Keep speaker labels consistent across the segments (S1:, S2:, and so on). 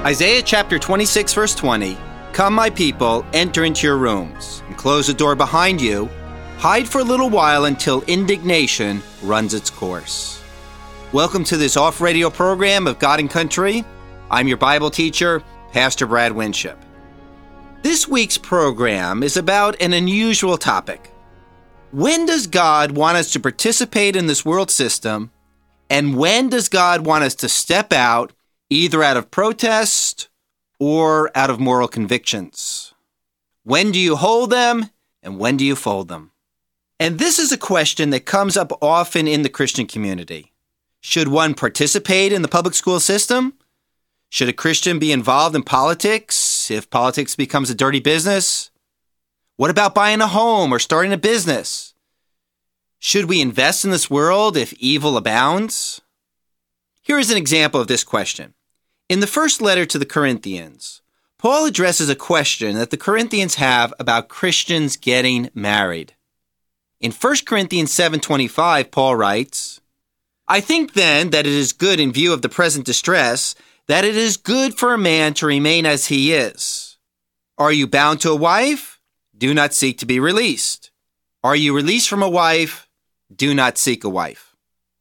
S1: Isaiah chapter 26, verse 20, "Come, my people, enter into your rooms, and close the door behind you. Hide for a little while until indignation runs its course." Welcome to this off-radio program of God and Country. I'm your Bible teacher, Pastor Brad Winship. This week's program is about an unusual topic. When does God want us to participate in this world system, and when does God want us to step out, either out of protest or out of moral convictions? When do you hold them, and when do you fold them? And this is a question that comes up often in the Christian community. Should one participate in the public school system? Should a Christian be involved in politics if politics becomes a dirty business? What about buying a home or starting a business? Should we invest in this world if evil abounds? Here is an example of this question. In the first letter to the Corinthians, Paul addresses a question that the Corinthians have about Christians getting married. In 1 Corinthians 7:25, Paul writes, "I think then that it is good in view of the present distress, that it is good for a man to remain as he is. Are you bound to a wife? Do not seek to be released. Are you released from a wife? Do not seek a wife."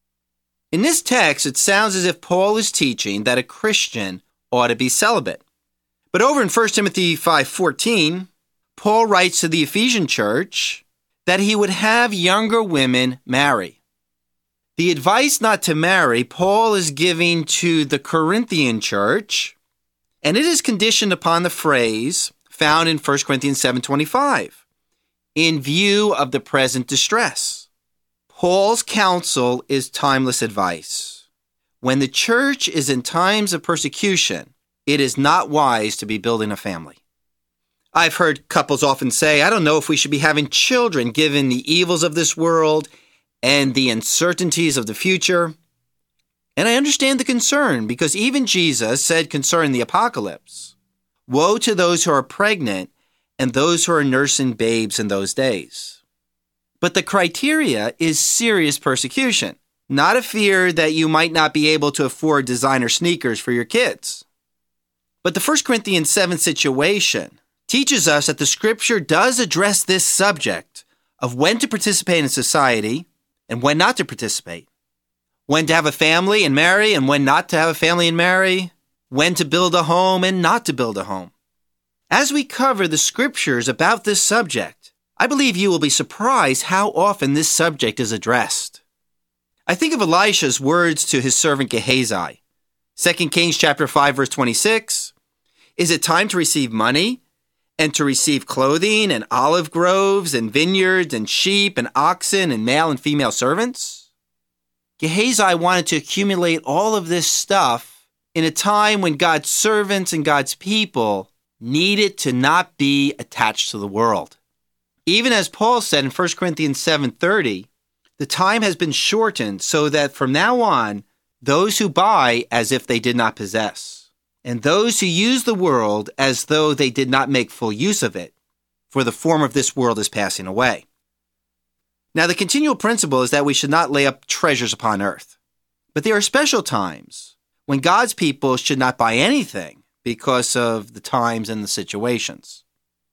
S1: In this text, it sounds as if Paul is teaching that a Christian ought to be celibate. But over in 1 Timothy 5:14, Paul writes to the Ephesian church that he would have younger women marry. The advice not to marry Paul is giving to the Corinthian church, and it is conditioned upon the phrase found in 1 Corinthians 7:25, "in view of the present distress." Paul's counsel is timeless advice. When the church is in times of persecution, it is not wise to be building a family. I've heard couples often say, "I don't know if we should be having children given the evils of this world and the uncertainties of the future." And I understand the concern, because even Jesus said concerning the apocalypse, "Woe to those who are pregnant and those who are nursing babes in those days." But the criteria is serious persecution, not a fear that you might not be able to afford designer sneakers for your kids. But the 1 Corinthians 7 situation teaches us that the Scripture does address this subject of when to participate in society and when not to participate, when to have a family and marry and when not to have a family and marry, when to build a home and not to build a home. As we cover the Scriptures about this subject, I believe you will be surprised how often this subject is addressed. I think of Elisha's words to his servant Gehazi. 2 Kings chapter 5, verse 26. "Is it time to receive money and to receive clothing and olive groves and vineyards and sheep and oxen and male and female servants?" Gehazi wanted to accumulate all of this stuff in a time when God's servants and God's people needed to not be attached to the world. Even as Paul said in 1 Corinthians 7:30, the time has been shortened so that from now on, those who buy as if they did not possess, and those who use the world as though they did not make full use of it, for the form of this world is passing away. Now, the continual principle is that we should not lay up treasures upon earth. But there are special times when God's people should not buy anything because of the times and the situations.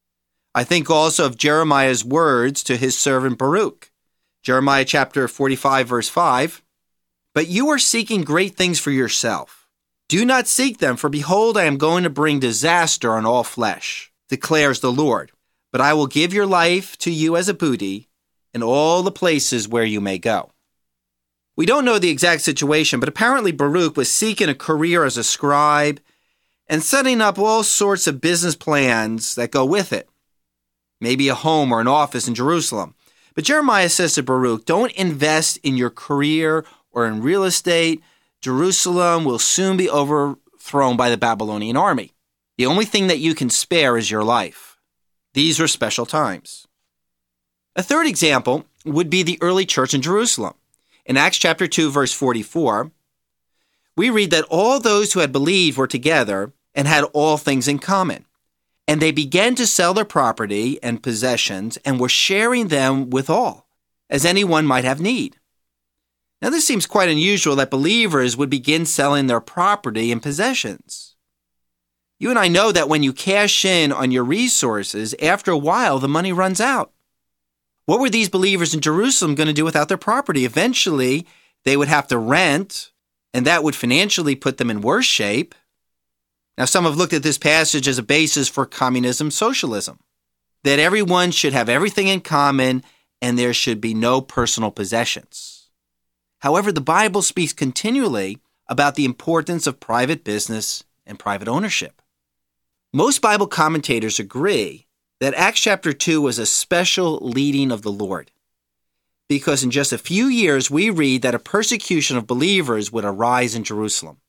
S1: I think also of Jeremiah's words to his servant Baruch. Jeremiah chapter 45, verse 5. "But you are seeking great things for yourself. Do not seek them, for behold, I am going to bring disaster on all flesh, declares the Lord. But I will give your life to you as a booty in all the places where you may go." We don't know the exact situation, but apparently Baruch was seeking a career as a scribe and setting up all sorts of business plans that go with it. Maybe a home or an office in Jerusalem. But Jeremiah says to Baruch, "Don't invest in your career or in real estate. Jerusalem will soon be overthrown by the Babylonian army. The only thing that you can spare is your life." These were special times. A third example would be the early church in Jerusalem. In Acts chapter 2, verse 44, we read that all those who had believed were together and had all things in common. And they began to sell their property and possessions and were sharing them with all, as anyone might have need. Now, this seems quite unusual that believers would begin selling their property and possessions. You and I know that when you cash in on your resources, after a while, the money runs out. What were these believers in Jerusalem going to do without their property? Eventually, they would have to rent, and that would financially put them in worse shape. Now, some have looked at this passage as a basis for communism, socialism, that everyone should have everything in common and there should be no personal possessions. However, the Bible speaks continually about the importance of private business and private ownership. Most Bible commentators agree that Acts chapter 2 was a special leading of the Lord, because in just a few years we read that a persecution of believers would arise in Jerusalem.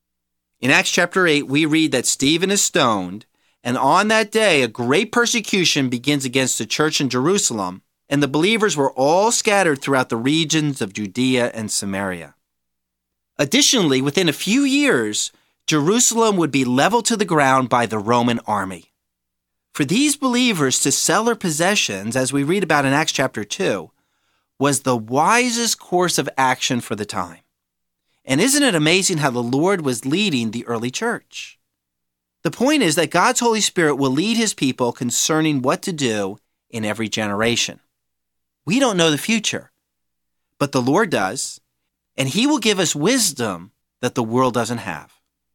S1: In Acts chapter 8, we read that Stephen is stoned, and on that day a great persecution begins against the church in Jerusalem, and the believers were all scattered throughout the regions of Judea and Samaria. Additionally, within a few years, Jerusalem would be leveled to the ground by the Roman army. For these believers to sell their possessions, as we read about in Acts chapter 2, was the wisest course of action for the time. And isn't it amazing how the Lord was leading the early church? The point is that God's Holy Spirit will lead his people concerning what to do in every generation. We don't know the future, but the Lord does, and he will give us wisdom that the world doesn't have.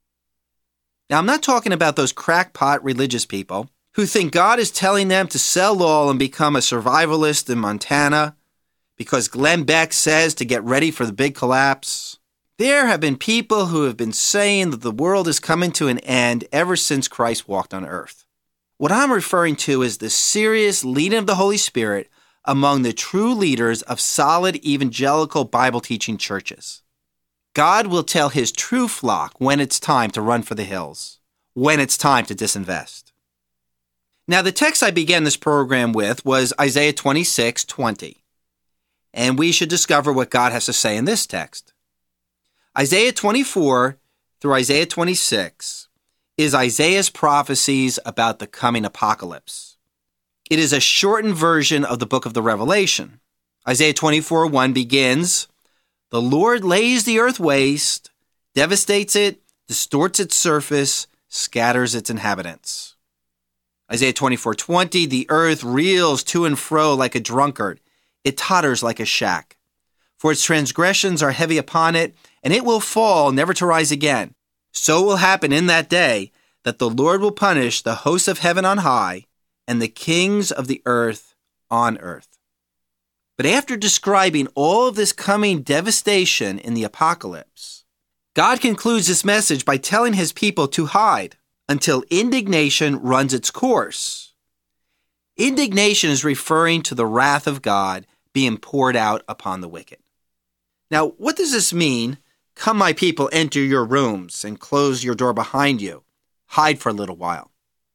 S1: Now, I'm not talking about those crackpot religious people who think God is telling them to sell all and become a survivalist in Montana because Glenn Beck says to get ready for the big collapse. There have been people who have been saying that the world is coming to an end ever since Christ walked on earth. What I'm referring to is the serious leading of the Holy Spirit among the true leaders of solid evangelical Bible-teaching churches. God will tell his true flock when it's time to run for the hills, when it's time to disinvest. Now, the text I began this program with was Isaiah 26:20, and we should discover what God has to say in this text. Isaiah 24 through Isaiah 26 is Isaiah's prophecies about the coming apocalypse. It is a shortened version of the book of the Revelation. Isaiah 24:1 begins, "The Lord lays the earth waste, devastates it, distorts its surface, scatters its inhabitants." Isaiah 24:20, "The earth reels to and fro like a drunkard. It totters like a shack. For its transgressions are heavy upon it, and it will fall, never to rise again. So it will happen in that day that the Lord will punish the hosts of heaven on high and the kings of the earth on earth." But after describing all of this coming devastation in the apocalypse, God concludes this message by telling his people to hide until indignation runs its course. Indignation is referring to the wrath of God being poured out upon the wicked. Now, what does this mean? "Come, my people, enter your rooms and close your door behind you. Hide for a little while."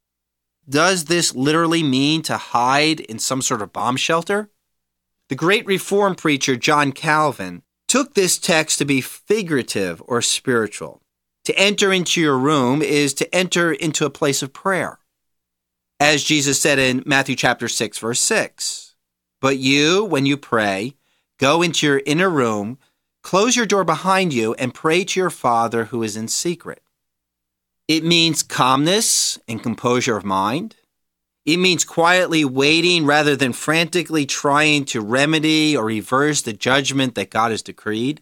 S1: Does this literally mean to hide in some sort of bomb shelter? The great Reformed preacher John Calvin took this text to be figurative or spiritual. To enter into your room is to enter into a place of prayer. As Jesus said in Matthew chapter 6, verse 6, "But you, when you pray, go into your inner room, close your door behind you, and pray to your Father who is in secret." It means calmness and composure of mind. It means quietly waiting rather than frantically trying to remedy or reverse the judgment that God has decreed.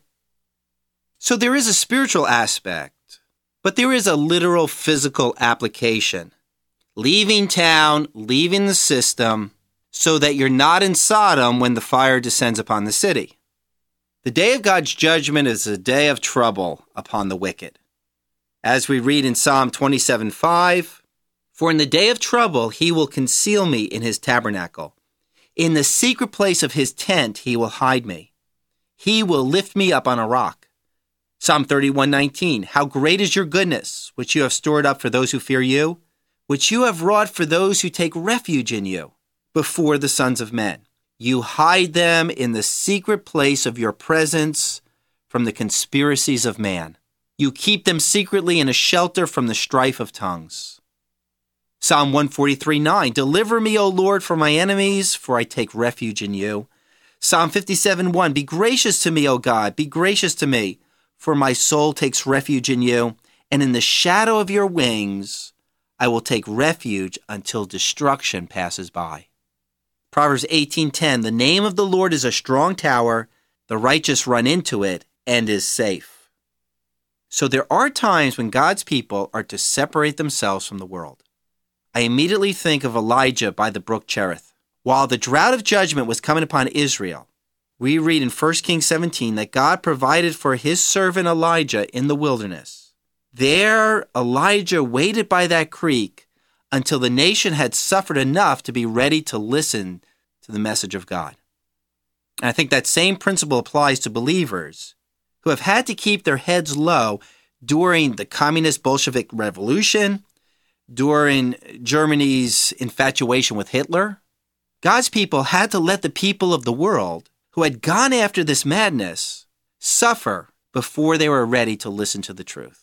S1: So there is a spiritual aspect, but there is a literal physical application. Leaving town, leaving the system, so that you're not in Sodom when the fire descends upon the city. The day of God's judgment is a day of trouble upon the wicked. As we read in Psalm 27:5, "For in the day of trouble he will conceal me in his tabernacle. In the secret place of his tent he will hide me. He will lift me up on a rock." Psalm 31:19, "How great is your goodness, which you have stored up for those who fear you, which you have wrought for those who take refuge in you, before the sons of men. You hide them in the secret place of your presence from the conspiracies of man. You keep them secretly in a shelter from the strife of tongues." Psalm 143:9, "Deliver me, O Lord, from my enemies, for I take refuge in you." Psalm 57:1, "Be gracious to me, O God, be gracious to me, for my soul takes refuge in you, and in the shadow of your wings I will take refuge until destruction passes by. Proverbs 18:10, the name of the Lord is a strong tower, the righteous run into it and is safe. So there are times when God's people are to separate themselves from the world. I immediately think of Elijah by the brook Cherith. While the drought of judgment was coming upon Israel, we read in 1 Kings 17 that God provided for his servant Elijah in the wilderness. There, Elijah waited by that creek until the nation had suffered enough to be ready to listen to the message of God. And I think that same principle applies to believers who have had to keep their heads low during the communist Bolshevik Revolution, during Germany's infatuation with Hitler. God's people had to let the people of the world who had gone after this madness suffer before they were ready to listen to the truth.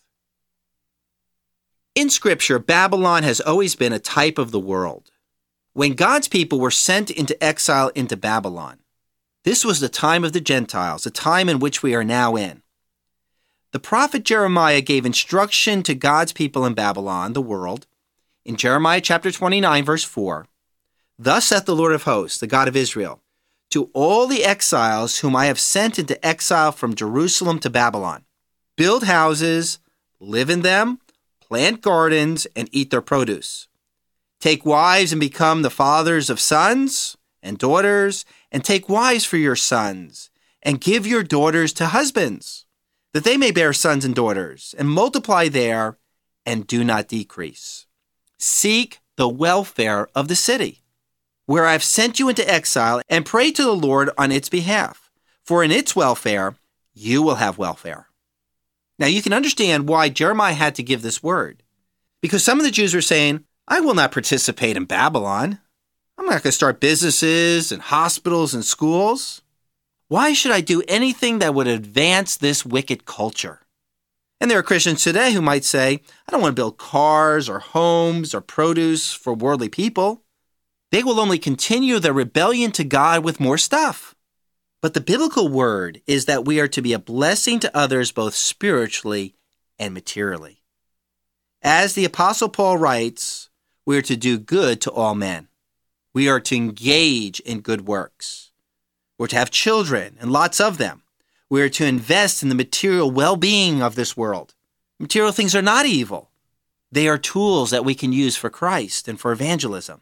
S1: In Scripture, Babylon has always been a type of the world. When God's people were sent into exile into Babylon, this was the time of the Gentiles, the time in which we are now in. The prophet Jeremiah gave instruction to God's people in Babylon, the world, in Jeremiah chapter 29, verse 4. Thus saith the Lord of hosts, the God of Israel, to all the exiles whom I have sent into exile from Jerusalem to Babylon, build houses, live in them, plant gardens, and eat their produce. Take wives and become the fathers of sons and daughters, and take wives for your sons, and give your daughters to husbands, that they may bear sons and daughters, and multiply there, and do not decrease. Seek the welfare of the city, where I have sent you into exile, and pray to the Lord on its behalf, for in its welfare you will have welfare. Now you can understand why Jeremiah had to give this word, because some of the Jews were saying, I will not participate in Babylon. I'm not going to start businesses and hospitals and schools. Why should I do anything that would advance this wicked culture? And there are Christians today who might say, I don't want to build cars or homes or produce for worldly people. They will only continue their rebellion to God with more stuff. But the biblical word is that we are to be a blessing to others both spiritually and materially. As the Apostle Paul writes, we are to do good to all men. We are to engage in good works. We're to have children, and lots of them. We are to invest in the material well-being of this world. Material things are not evil. They are tools that we can use for Christ and for evangelism.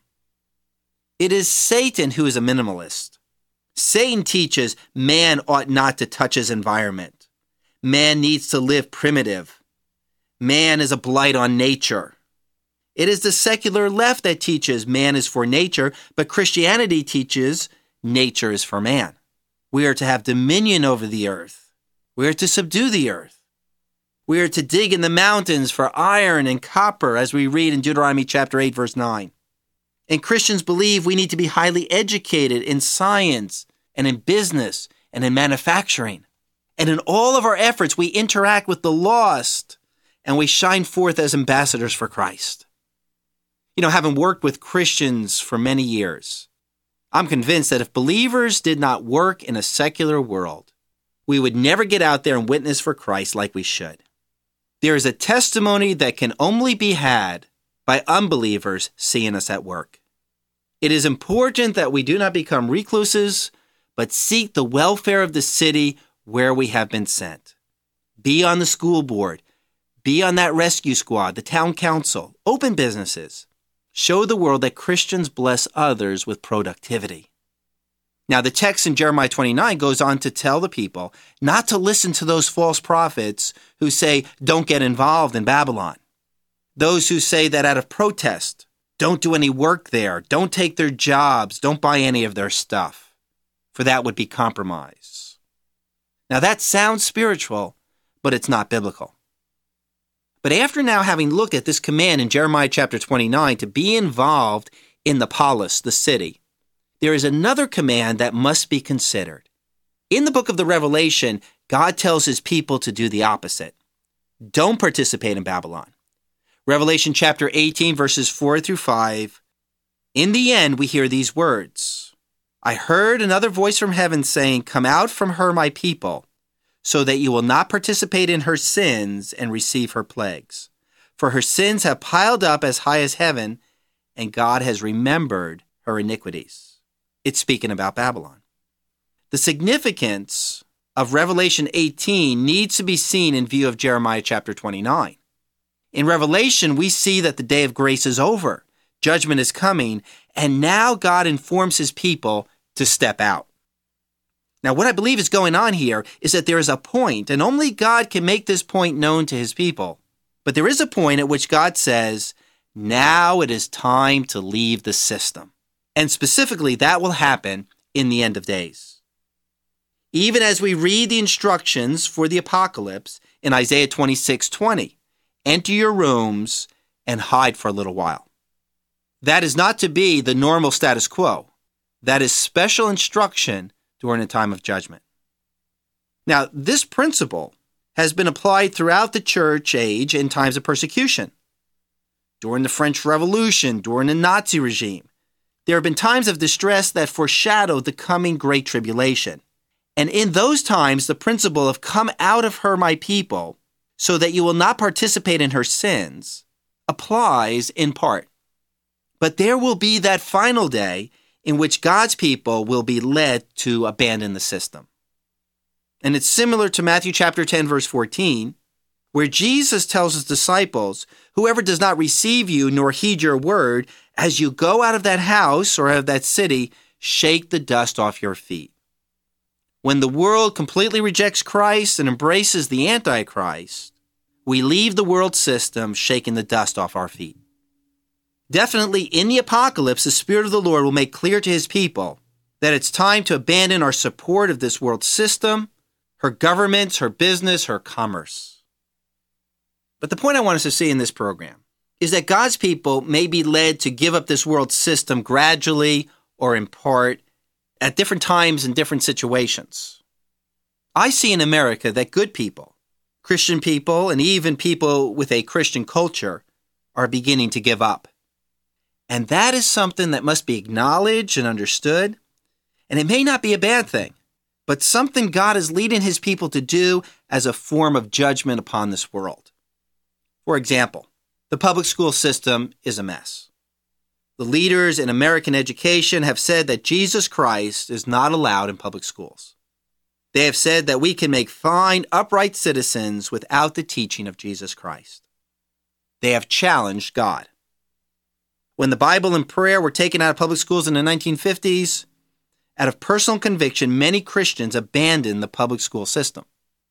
S1: It is Satan who is a minimalist. Satan teaches man ought not to touch his environment. Man needs to live primitive. Man is a blight on nature. It is the secular left that teaches man is for nature, but Christianity teaches nature is for man. We are to have dominion over the earth. We are to subdue the earth. We are to dig in the mountains for iron and copper, as we read in Deuteronomy chapter 8, verse 9. And Christians believe we need to be highly educated in science and in business and in manufacturing. And in all of our efforts, we interact with the lost and we shine forth as ambassadors for Christ. You know, having worked with Christians for many years, I'm convinced that if believers did not work in a secular world, we would never get out there and witness for Christ like we should. There is a testimony that can only be had by unbelievers seeing us at work. It is important that we do not become recluses, but seek the welfare of the city where we have been sent. Be on the school board. Be on that rescue squad, the town council. Open businesses. Show the world that Christians bless others with productivity. Now, the text in Jeremiah 29 goes on to tell the people not to listen to those false prophets who say, don't get involved in Babylon. Those who say that out of protest, don't do any work there, don't take their jobs, don't buy any of their stuff, for that would be compromise. Now, that sounds spiritual, but it's not biblical. But after now having looked at this command in Jeremiah chapter 29 to be involved in the polis, the city, there is another command that must be considered. In the book of the Revelation, God tells his people to do the opposite. Don't participate in Babylon. Revelation chapter 18, verses 4 through 5. In the end, we hear these words. I heard another voice from heaven saying, come out from her, my people, so that you will not participate in her sins and receive her plagues. for her sins have piled up as high as heaven, and God has remembered her iniquities. It's speaking about Babylon. The significance of Revelation 18 needs to be seen in view of Jeremiah chapter 29. In Revelation, we see that the day of grace is over. Judgment is coming, and now God informs his people to step out. Now, what I believe is going on here is that there is a point, and only God can make this point known to his people. But there is a point at which God says, now it is time to leave the system. And specifically, that will happen in the end of days. Even as we read the instructions for the apocalypse in Isaiah 26:20, enter your rooms and hide for a little while. That is not to be the normal status quo. That is special instruction during a time of judgment. Now, this principle has been applied throughout the church age in times of persecution. During the French Revolution, during the Nazi regime, there have been times of distress that foreshadowed the coming Great Tribulation. And in those times, the principle of come out of her, my people, so that you will not participate in her sins, applies in part. But there will be that final day in which God's people will be led to abandon the system. And it's similar to Matthew chapter 10, verse 14, where Jesus tells his disciples, whoever does not receive you nor heed your word, as you go out of that house or out of that city, shake the dust off your feet. When the world completely rejects Christ and embraces the Antichrist, we leave the world system shaking the dust off our feet. Definitely in the apocalypse, the Spirit of the Lord will make clear to his people that it's time to abandon our support of this world system, her governments, her business, her commerce. But the point I want us to see in this program is that God's people may be led to give up this world system gradually or in part at different times and different situations. I see in America that good people, Christian people, and even people with a Christian culture are beginning to give up. And that is something that must be acknowledged and understood. And it may not be a bad thing, but something God is leading his people to do as a form of judgment upon this world. For example, the public school system is a mess. The leaders in American education have said that Jesus Christ is not allowed in public schools. They have said that we can make fine, upright citizens without the teaching of Jesus Christ. They have challenged God. When the Bible and prayer were taken out of public schools in the 1950s, out of personal conviction, many Christians abandoned the public school system.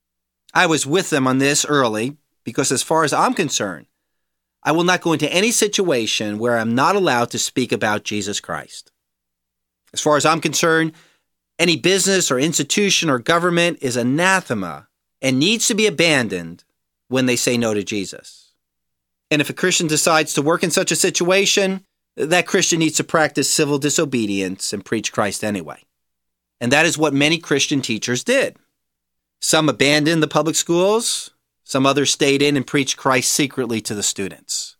S1: I was with them on this early because as far as I'm concerned, I will not go into any situation where I'm not allowed to speak about Jesus Christ. As far as I'm concerned, any business or institution or government is anathema and needs to be abandoned when they say no to Jesus. And if a Christian decides to work in such a situation, that Christian needs to practice civil disobedience and preach Christ anyway. And that is what many Christian teachers did. Some abandoned the public schools. Some others stayed in and preached Christ secretly to the students.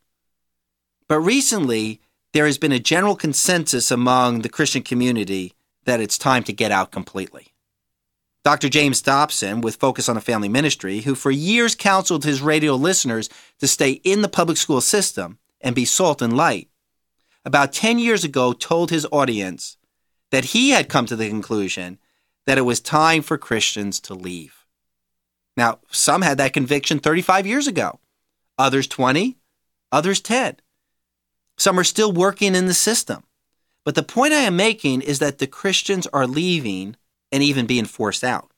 S1: But recently, there has been a general consensus among the Christian community that it's time to get out completely. Dr. James Dobson, with Focus on the Family Ministry, who for years counseled his radio listeners to stay in the public school system and be salt and light, about 10 years ago told his audience that he had come to the conclusion that it was time for Christians to leave. Now, some had that conviction 35 years ago, others 20, others 10. Some are still working in the system. But the point I am making is that the Christians are leaving and even being forced out.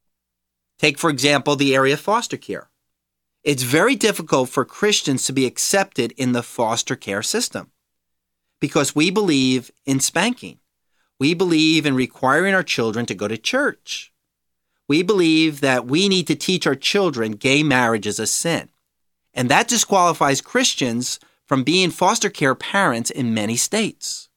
S1: Take, for example, the area of foster care. It's very difficult for Christians to be accepted in the foster care system because we believe in spanking. We believe in requiring our children to go to church. We believe that we need to teach our children gay marriage is a sin. And that disqualifies Christians from being foster care parents in many states.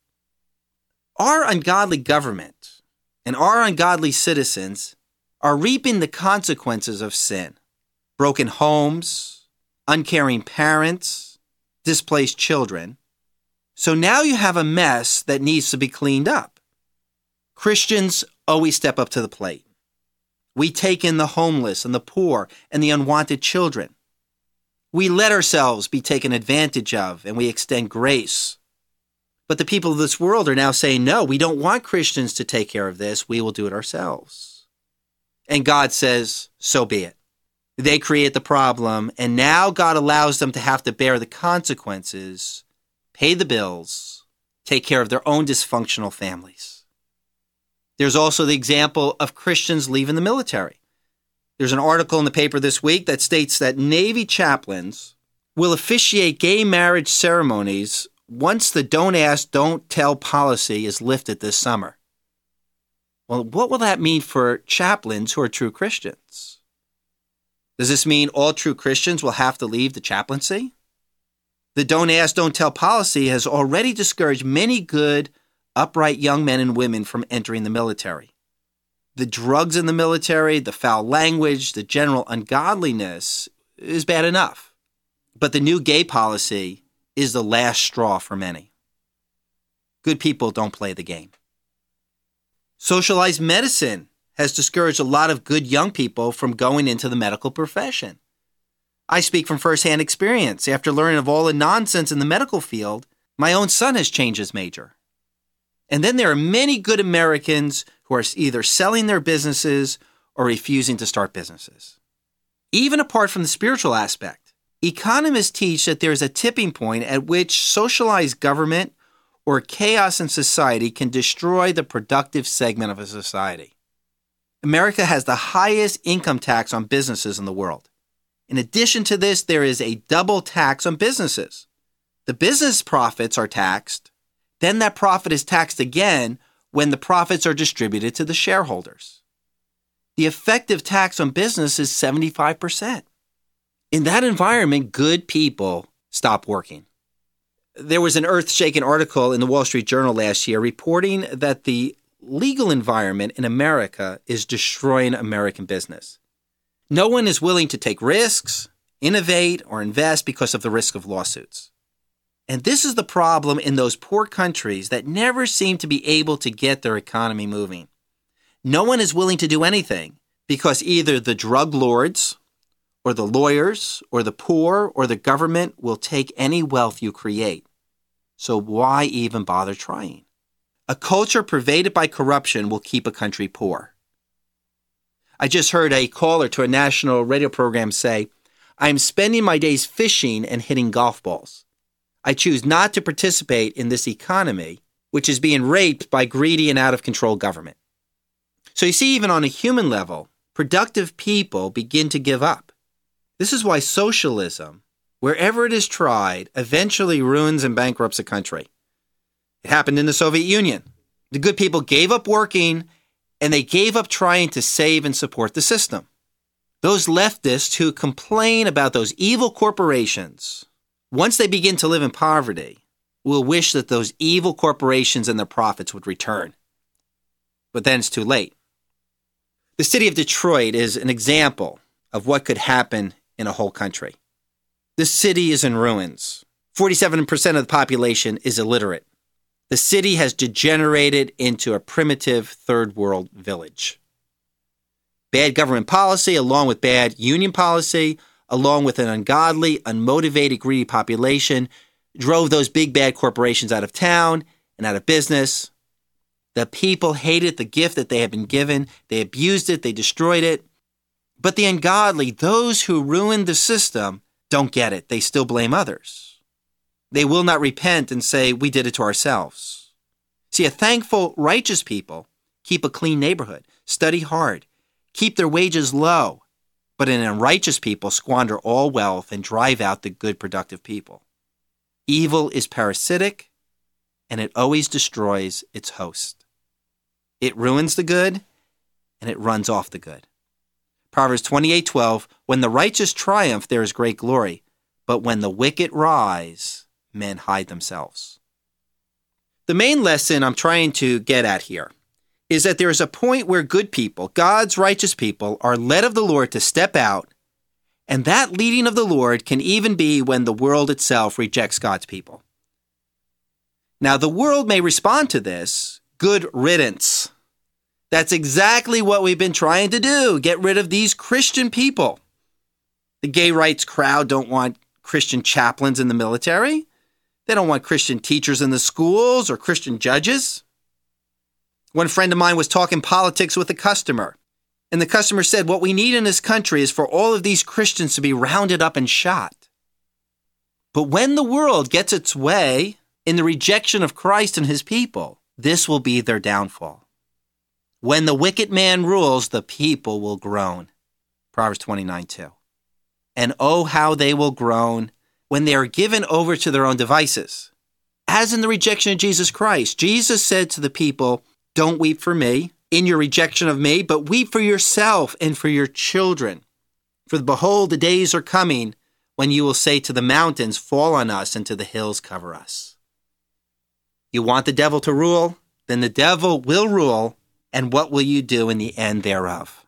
S1: Our ungodly government and our ungodly citizens are reaping the consequences of sin. Broken homes, uncaring parents, displaced children. So now you have a mess that needs to be cleaned up. Christians always step up to the plate. We take in the homeless and the poor and the unwanted children. We let ourselves be taken advantage of, and we extend grace. But the people of this world are now saying, no, we don't want Christians to take care of this. We will do it ourselves. And God says, so be it. They create the problem, and now God allows them to have to bear the consequences, pay the bills, take care of their own dysfunctional families. There's also the example of Christians leaving the military. There's an article in the paper this week that states that Navy chaplains will officiate gay marriage ceremonies once the don't ask, don't tell policy is lifted this summer. Well, what will that mean for chaplains who are true Christians? Does this mean all true Christians will have to leave the chaplaincy? The don't ask, don't tell policy has already discouraged many good, upright young men and women from entering the military. The drugs in the military, the foul language, the general ungodliness is bad enough. But the new gay policy is the last straw for many. Good people don't play the game. Socialized medicine has discouraged a lot of good young people from going into the medical profession. I speak from firsthand experience. After learning of all the nonsense in the medical field, my own son has changed his major. And then there are many good Americans who are either selling their businesses or refusing to start businesses. Even apart from the spiritual aspect, economists teach that there is a tipping point at which socialized government or chaos in society can destroy the productive segment of a society. America has the highest income tax on businesses in the world. In addition to this, there is a double tax on businesses. The business profits are taxed, then that profit is taxed again when the profits are distributed to the shareholders. The effective tax on business is 75%. In that environment, good people stop working. There was an earth-shaking article in the Wall Street Journal last year reporting that the legal environment in America is destroying American business. No one is willing to take risks, innovate, or invest because of the risk of lawsuits. And this is the problem in those poor countries that never seem to be able to get their economy moving. No one is willing to do anything because either the drug lords or the lawyers or the poor or the government will take any wealth you create. So why even bother trying? A culture pervaded by corruption will keep a country poor. I just heard a caller to a national radio program say, "I'm spending my days fishing and hitting golf balls. I choose not to participate in this economy, which is being raped by greedy and out-of-control government." So you see, even on a human level, productive people begin to give up. This is why socialism, wherever it is tried, eventually ruins and bankrupts a country. It happened in the Soviet Union. The good people gave up working, and they gave up trying to save and support the system. Those leftists who complain about those evil corporations, once they begin to live in poverty, will wish that those evil corporations and their profits would return. But then it's too late. The city of Detroit is an example of what could happen in a whole country. The city is in ruins. 47% of the population is illiterate. The city has degenerated into a primitive third world village. Bad government policy, along with bad union policy, along with an ungodly, unmotivated, greedy population, drove those big bad corporations out of town and out of business. The people hated the gift that they had been given. They abused it. They destroyed it. But the ungodly, those who ruined the system, don't get it. They still blame others. They will not repent and say, we did it to ourselves. See, a thankful, righteous people keep a clean neighborhood, study hard, keep their wages low. But an unrighteous people squander all wealth and drive out the good, productive people. Evil is parasitic, and it always destroys its host. It ruins the good, and it runs off the good. Proverbs 28:12, when the righteous triumph, there is great glory, but when the wicked rise, men hide themselves. The main lesson I'm trying to get at here is that there is a point where good people, God's righteous people, are led of the Lord to step out, and that leading of the Lord can even be when the world itself rejects God's people. Now, the world may respond to this, good riddance. That's exactly what we've been trying to do, get rid of these Christian people. The gay rights crowd don't want Christian chaplains in the military. They don't want Christian teachers in the schools or Christian judges. One friend of mine was talking politics with a customer, and the customer said, what we need in this country is for all of these Christians to be rounded up and shot. But when the world gets its way in the rejection of Christ and his people, this will be their downfall. When the wicked man rules, the people will groan. Proverbs 29:2. And oh, how they will groan when they are given over to their own devices. As in the rejection of Jesus Christ, Jesus said to the people, don't weep for me in your rejection of me, but weep for yourself and for your children. For behold, the days are coming when you will say to the mountains, fall on us, and to the hills cover us. You want the devil to rule? Then the devil will rule, and what will you do in the end thereof?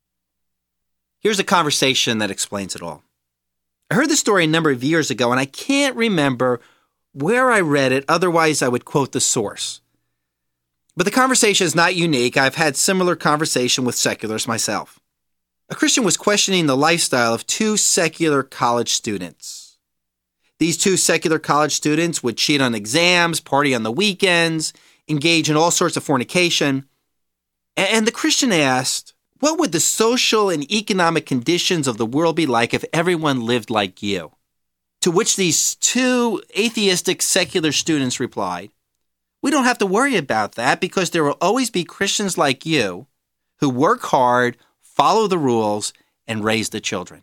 S1: Here's a conversation that explains it all. I heard this story a number of years ago, and I can't remember where I read it, otherwise I would quote the source. But the conversation is not unique. I've had similar conversation with seculars myself. A Christian was questioning the lifestyle of two secular college students. These two secular college students would cheat on exams, party on the weekends, engage in all sorts of fornication. And the Christian asked, what would the social and economic conditions of the world be like if everyone lived like you? To which these two atheistic secular students replied, we don't have to worry about that because there will always be Christians like you who work hard, follow the rules, and raise the children.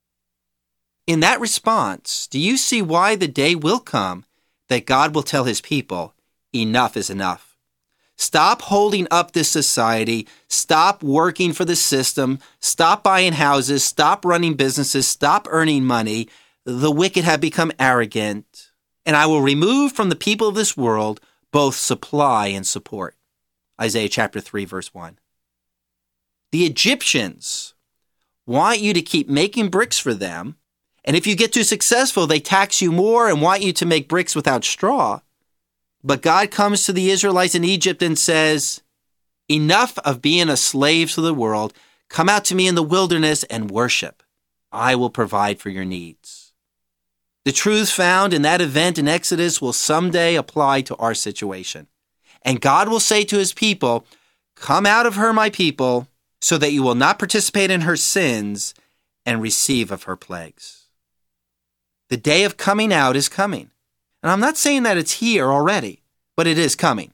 S1: In that response, do you see why the day will come that God will tell his people, enough is enough? Stop holding up this society. Stop working for the system. Stop buying houses. Stop running businesses. Stop earning money. The wicked have become arrogant, and I will remove from the people of this world both supply and support. Isaiah chapter 3, verse 1. The Egyptians want you to keep making bricks for them, and if you get too successful, they tax you more and want you to make bricks without straw. But God comes to the Israelites in Egypt and says, enough of being a slave to the world. Come out to me in the wilderness and worship. I will provide for your needs. The truths found in that event in Exodus will someday apply to our situation. And God will say to his people, come out of her, my people, so that you will not participate in her sins and receive of her plagues. The day of coming out is coming. And I'm not saying that it's here already, but it is coming.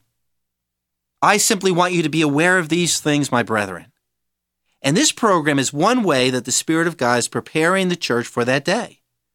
S1: I simply want you to be aware of these things, my brethren. And this program is one way that the Spirit of God is preparing the church for that day.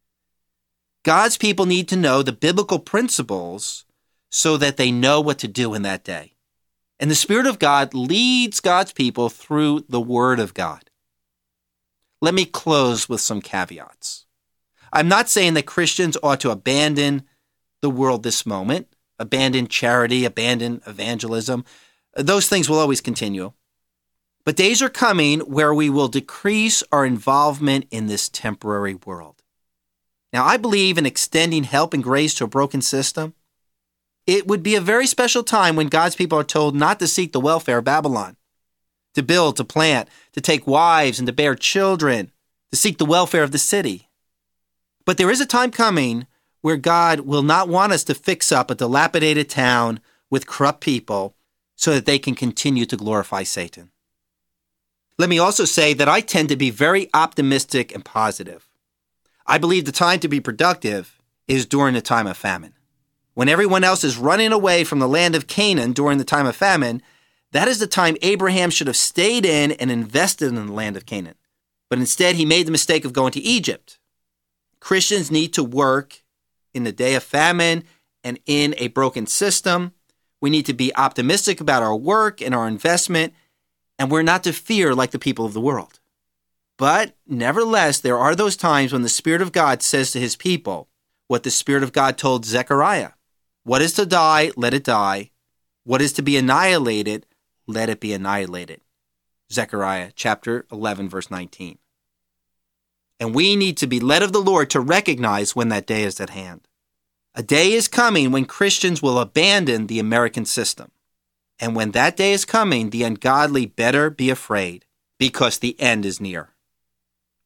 S1: God's people need to know the biblical principles so that they know what to do in that day. And the Spirit of God leads God's people through the Word of God. Let me close with some caveats. I'm not saying that Christians ought to abandon the world this moment, abandon charity, abandon evangelism. Those things will always continue. But days are coming where we will decrease our involvement in this temporary world. Now, I believe in extending help and grace to a broken system. It would be a very special time when God's people are told not to seek the welfare of Babylon, to build, to plant, to take wives, and to bear children, to seek the welfare of the city. But there is a time coming where God will not want us to fix up a dilapidated town with corrupt people so that they can continue to glorify Satan. Let me also say that I tend to be very optimistic and positive. I believe the time to be productive is during the time of famine. When everyone else is running away from the land of Canaan during the time of famine, that is the time Abraham should have stayed in and invested in the land of Canaan. But instead, he made the mistake of going to Egypt. Christians need to work in the day of famine and in a broken system. We need to be optimistic about our work and our investment, and we're not to fear like the people of the world. But nevertheless, there are those times when the Spirit of God says to his people what the Spirit of God told Zechariah. What is to die, let it die. What is to be annihilated, let it be annihilated. Zechariah chapter 11, verse 19. And we need to be led of the Lord to recognize when that day is at hand. A day is coming when Christians will abandon the American system. And when that day is coming, the ungodly better be afraid, because the end is near.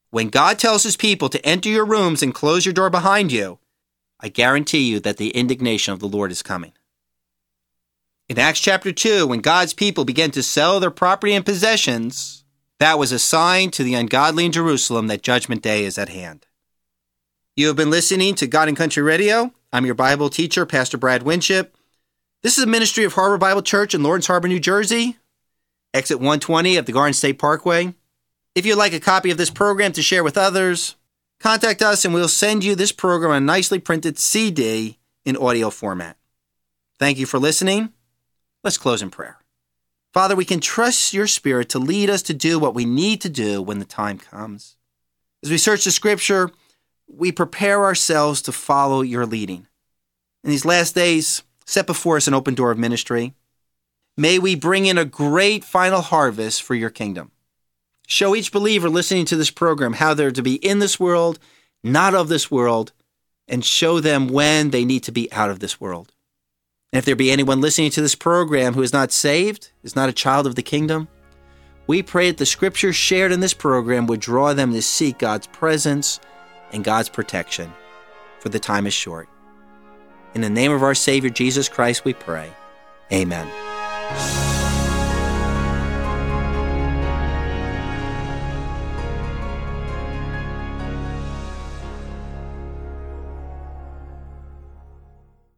S1: When God tells his people to enter your rooms and close your door behind you, I guarantee you that the indignation of the Lord is coming. In Acts chapter 2, when God's people began to sell their property and possessions, that was a sign to the ungodly in Jerusalem that Judgment Day is at hand. You have been listening to God and Country Radio. I'm your Bible teacher, Pastor Brad Winship. This is a ministry of Harbor Bible Church in Lawrence Harbor, New Jersey, exit 120 of the Garden State Parkway. If you'd like a copy of this program to share with others, contact us and we'll send you this program on a nicely printed CD in audio format. Thank you for listening. Let's close in prayer. Father, we can trust your Spirit to lead us to do what we need to do when the time comes. As we search the Scripture, we prepare ourselves to follow your leading. In these last days, set before us an open door of ministry. May we bring in a great final harvest for your kingdom. Show each believer listening to this program how they're to be in this world, not of this world, and show them when they need to be out of this world. And if there be anyone listening to this program who is not saved, is not a child of the kingdom, we pray that the scriptures shared in this program would draw them to seek God's presence and God's protection, for the time is short. In the name of our Savior, Jesus Christ, we pray. Amen.